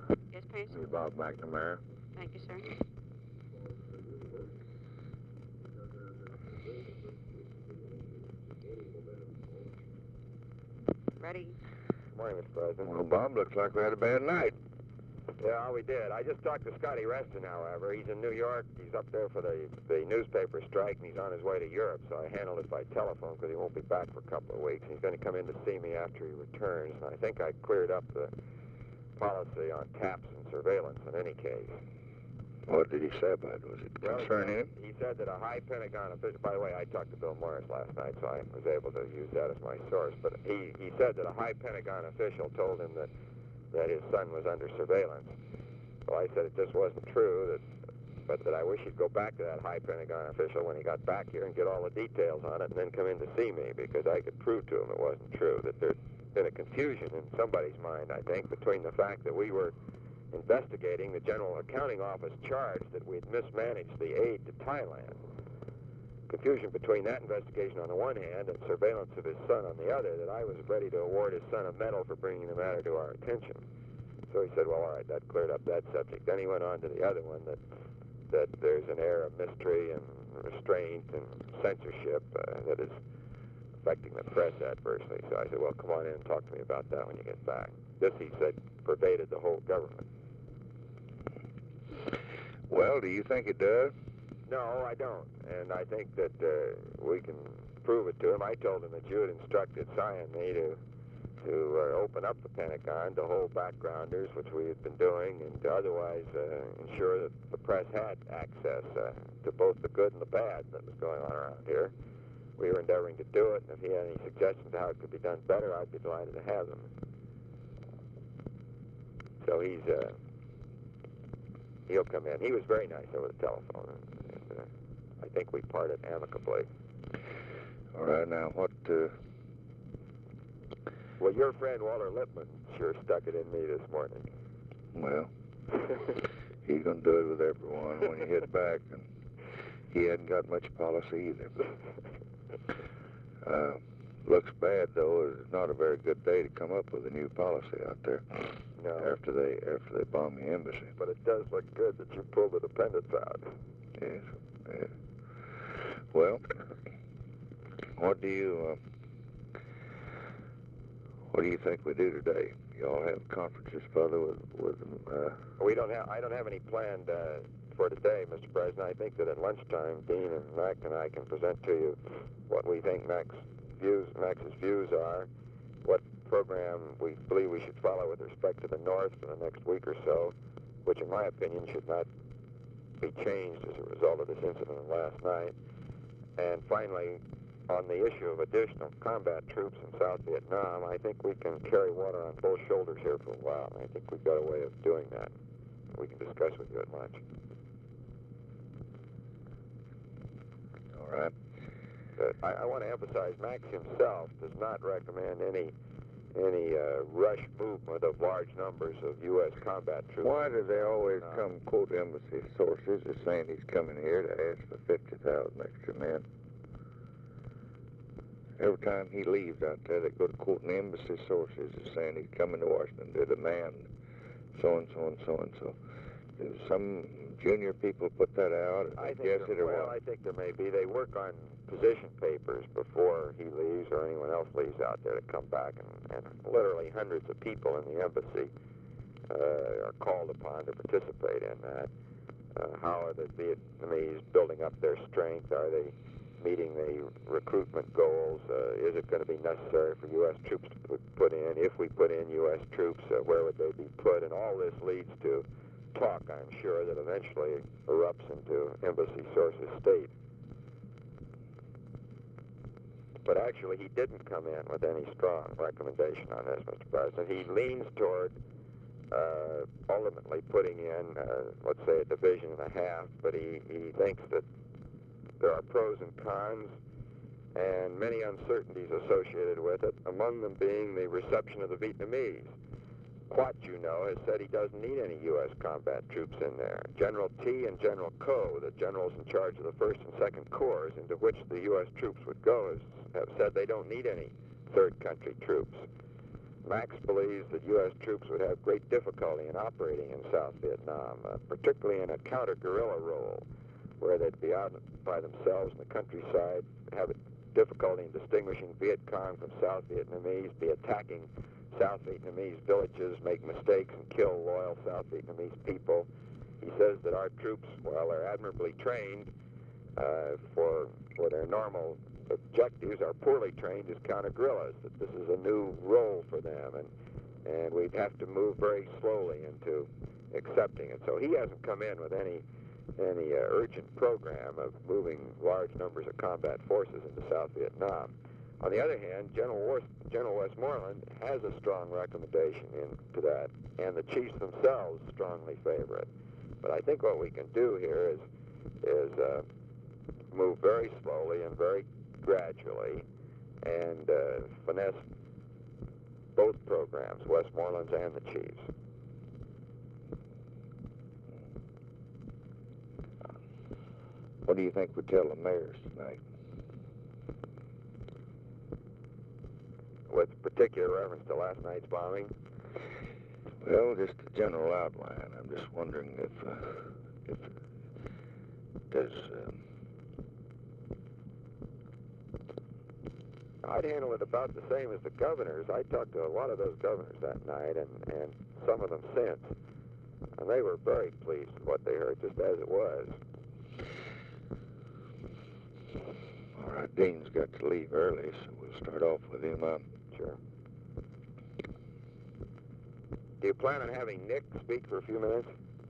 Yes, please. This is Bob McNamara. Thank you, sir. Ready. Good morning, Mr. President. Well, Bob, looks like we had a bad night. Yeah, we did. I just talked to Scotty Reston, however. He's in New York. He's up there for the newspaper strike, and he's on his way to Europe, so I handled it by telephone because he won't be back for a couple of weeks. He's going to come in to see me after he returns, and I think I cleared up the policy on taps and surveillance in any case. What did he say about it? Was it concerning him? He said that a high Pentagon official, by the way, I talked to Bill Morris last night, so I was able to use that as my source, but he said that a high Pentagon official told him that his son was under surveillance. Well, I said it just wasn't true, but that I wish he'd go back to that high Pentagon official when he got back here and get all the details on it and then come in to see me, because I could prove to him it wasn't true, that there'd been a confusion in somebody's mind, I think, between the fact that we were investigating the General Accounting Office charge that we'd mismanaged the aid to Thailand. Confusion between that investigation on the one hand and surveillance of his son on the other, that I was ready to award his son a medal for bringing the matter to our attention. So he said, well, all right, that cleared up that subject. Then he went on to the other one, that there's an air of mystery and restraint and censorship that is affecting the press adversely. So I said, well, come on in and talk to me about that when you get back. This, he said, pervaded the whole government. Well, do you think it does? No, I don't. And I think that we can prove it to him. I told him that you had instructed Cy and me to open up the Pentagon to hold backgrounders, which we had been doing, and to otherwise ensure that the press had access to both the good and the bad that was going on around here. We were endeavoring to do it, and if he had any suggestions how it could be done better, I'd be delighted to have them. So he'll come in. He was very nice over the telephone, and I think we parted amicably. All right, now what... Well, your friend Walter Lippman sure stuck it in me this morning. Well, he's going to do it with everyone when you hit back, and he hadn't got much policy either. Looks bad, though. It's not a very good day to come up with a new policy out there. No. After they bomb the embassy. But it does look good that you pulled the dependents out. Yes, yes. Well, what do you think we do today? Y'all have conferences further with I don't have any planned for today, Mr. President. I think that at lunchtime, Dean and Mac and I can present to you what we think Mac's views are, what program we believe we should follow with respect to the North for the next week or so, which in my opinion should not be changed as a result of this incident last night. And finally, on the issue of additional combat troops in South Vietnam, I think we can carry water on both shoulders here for a while. I think we've got a way of doing that. We can discuss with you at lunch. All right. I want to emphasize, Max himself does not recommend any rush movement of large numbers of U.S. combat troops. Why do they always quote embassy sources as saying he's coming here to ask for 50,000 extra men? Every time he leaves out there, they go to quoting embassy sources as saying he's coming to Washington to demand so-and-so and so-and-so. Do some junior people put that out? I think there may be. They work on position papers before he leaves or anyone else leaves out there to come back, and literally hundreds of people in the embassy are called upon to participate in that. How are the Vietnamese building up their strength? Are they meeting the recruitment goals? Is it going to be necessary for U.S. troops to put in? If we put in U.S. troops, where would they be put? And all this leads to talk, I'm sure, that eventually erupts into embassy sources state. But actually, he didn't come in with any strong recommendation on this, Mr. President. He leans toward ultimately putting in, let's say, a division and a half, but he thinks that there are pros and cons and many uncertainties associated with it, among them being the reception of the Vietnamese. Quat, you know, has said he doesn't need any U.S. combat troops in there. General T and General Ko, the generals in charge of the 1st and 2nd Corps, into which the U.S. troops would go, have said they don't need any third country troops. Max believes that U.S. troops would have great difficulty in operating in South Vietnam, particularly in a counter-guerrilla role, where they'd be out by themselves in the countryside, have difficulty in distinguishing Viet Cong from South Vietnamese, be attacking South Vietnamese villages, make mistakes, and kill loyal South Vietnamese people. He says that our troops, while they're admirably trained for their normal objectives, are poorly trained as counter-guerrillas, that this is a new role for them, and we'd have to move very slowly into accepting it. So he hasn't come in with any urgent program of moving large numbers of combat forces into South Vietnam. On the other hand, General Westmoreland has a strong recommendation into that, and the chiefs themselves strongly favor it. But I think what we can do here is move very slowly and very gradually and finesse both programs, Westmoreland's and the chiefs. What do you think we tell the mayors tonight? With particular reference to last night's bombing? Well, just a general outline. I'm just wondering if does... I'd handle it about the same as the governors. I talked to a lot of those governors that night, and some of them since, and they were very pleased with what they heard, just as it was. All right, Dean's got to leave early, so we'll start off with him. Sure. Do you plan on having Nick speak for a few minutes?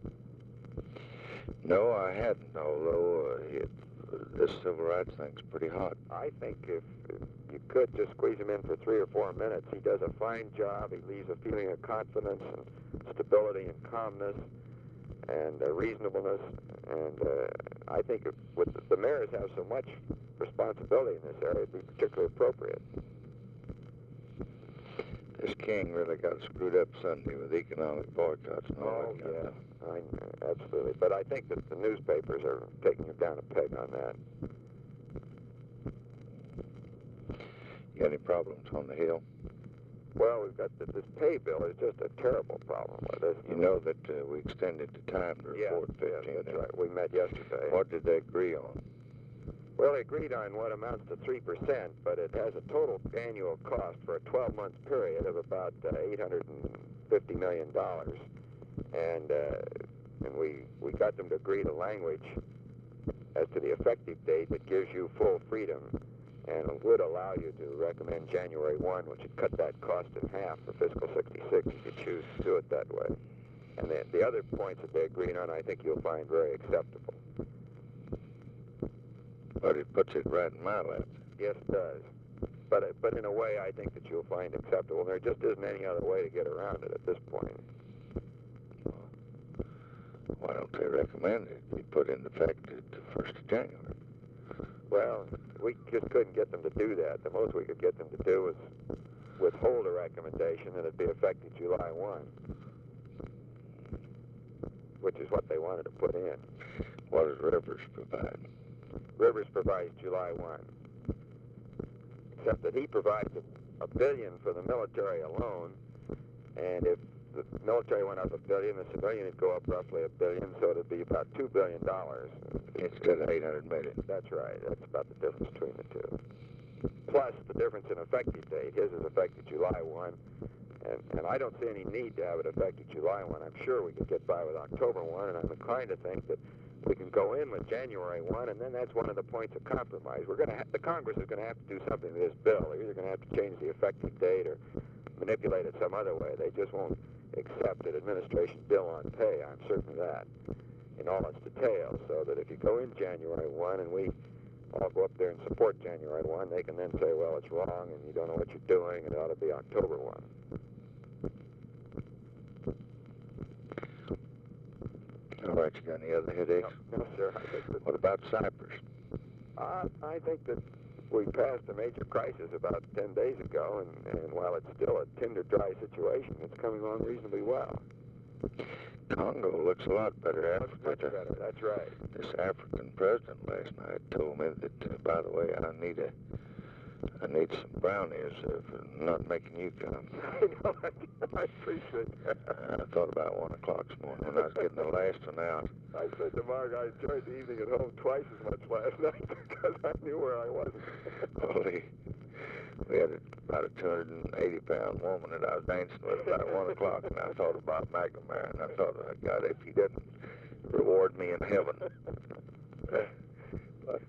No, I hadn't, although this civil rights thing's pretty hot. I think if you could just squeeze him in for 3 or 4 minutes. He does a fine job. He leaves a feeling of confidence and stability and calmness and reasonableness. And I think with the mayors have so much responsibility in this area, it'd be particularly appropriate. This king really got screwed up Sunday with economic boycotts and all that kind of stuff. Absolutely. But I think that the newspapers are taking him down a peg on that. You got any problems on the Hill? Well, we've got this pay bill is just a terrible problem with us. You know that we extended the time to report 15. Yeah, that's right. We met yesterday. What did they agree on? Well, they agreed on what amounts to 3%, but it has a total annual cost for a 12-month period of about $850 million. And we got them to agree to language as to the effective date that gives you full freedom and would allow you to recommend January 1, which would cut that cost in half for fiscal 66 if you choose to do it that way. And the other points that they agreed on, I think you'll find very acceptable. But it puts it right in my lap. Yes, it does. But in a way, I think that you'll find acceptable. There just isn't any other way to get around it at this point. Why don't they recommend it be put into effect at the 1st of January? Well, we just couldn't get them to do that. The most we could get them to do was withhold a recommendation and it'd be effective July 1, which is what they wanted to put in. What does Rivers provide? Rivers provides July 1, except that he provides $1 billion for the military alone, and if the military went up $1 billion, the civilian would go up roughly $1 billion, so it'd be about $2 billion. Instead of $800 million. That's right. That's about the difference between the two. Plus the difference in effective date. His is effective July 1, and I don't see any need to have it effective July 1. I'm sure we could get by with October 1, and I'm inclined to think that we can go in with January 1, and then that's one of the points of compromise. The Congress is going to have to do something to this bill. They're either going to have to change the effective date or manipulate it some other way. They just won't accept an administration bill on pay. I'm certain of that in all its details. So that if you go in January 1 and we all go up there and support January 1, they can then say, well, it's wrong and you don't know what you're doing and it ought to be October 1. All right, you got any other headaches? No, sir. I think that, what about Cyprus? I think that we passed a major crisis about 10 days ago, and while it's still a tinder dry situation, it's coming along reasonably well. Congo looks a lot better after much better, that's right. This African president last night told me that, by the way, I need I need some brownies for not making you come. I know, I appreciate that. I thought about 1 o'clock this morning when I was getting the last one out. I said to Mark, I enjoyed the evening at home twice as much last night because I knew where I was. Well, we had about a 280-pound woman that I was dancing with about 1 o'clock, and I thought about McNamara, and I thought, oh, God, if he didn't reward me in heaven. But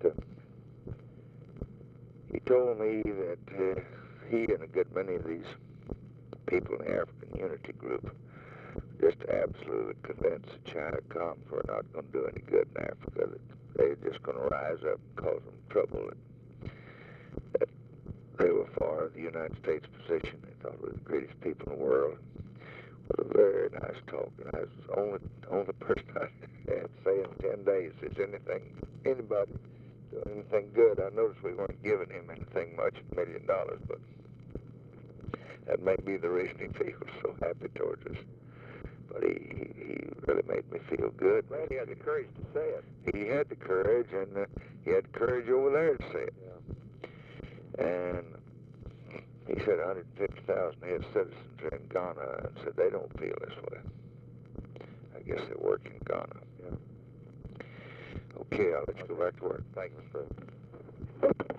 he told me that he and a good many of these people in the African Unity Group just absolutely convinced the China Communists were not going to do any good in Africa, that they're just going to rise up and cause them trouble, that they were for the United States position. They thought we were the greatest people in the world. It was a very nice talk, and I was the only person I had to say in 10 days, is anybody doing anything good? I noticed we weren't giving him anything much, $1 million, but that may be the reason he feels so happy towards us. But he really made me feel good. Glad he had the courage to say it. He had the courage, and he had courage over there to say it. Yeah. And he said 150,000 of his citizens are in Ghana, and said they don't feel this way. I guess they work in Ghana. Yeah. Okay, I'll let you go back to work. Thank you, Mr. President.